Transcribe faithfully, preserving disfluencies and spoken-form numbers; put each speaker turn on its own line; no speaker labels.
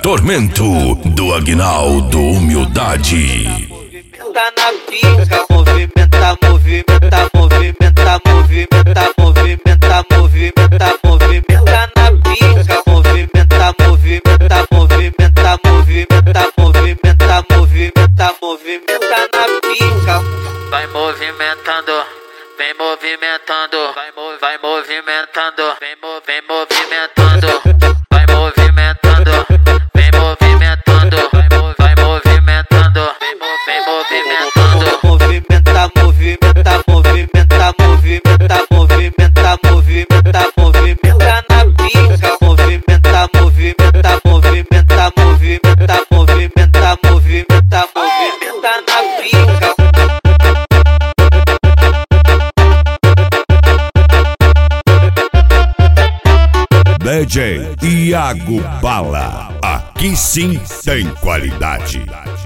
Tormento do Aguinaldo Humildade.
Tá na pica, movimenta, movimenta, movimenta, movimenta, movimenta, movimenta, movimenta na pica, movimenta, movimenta, movimenta, movimenta, movimenta, movimenta, movimenta na pica.
Vai movimentando, vem movimentando, vai, mo vai movimentando, vem, mo vem movimentando, vai movimentando, vem movimentando, vai, mo vai movimentando, vem, mo vem movimentando.
Movimenta, movimenta, movimenta, movimenta, movimenta, movimenta, movimenta na pica, movimenta, movimenta, movimenta, movimenta, movimenta, movimenta, movimenta na pica.
D J Iago Bala, aqui sim tem qualidade.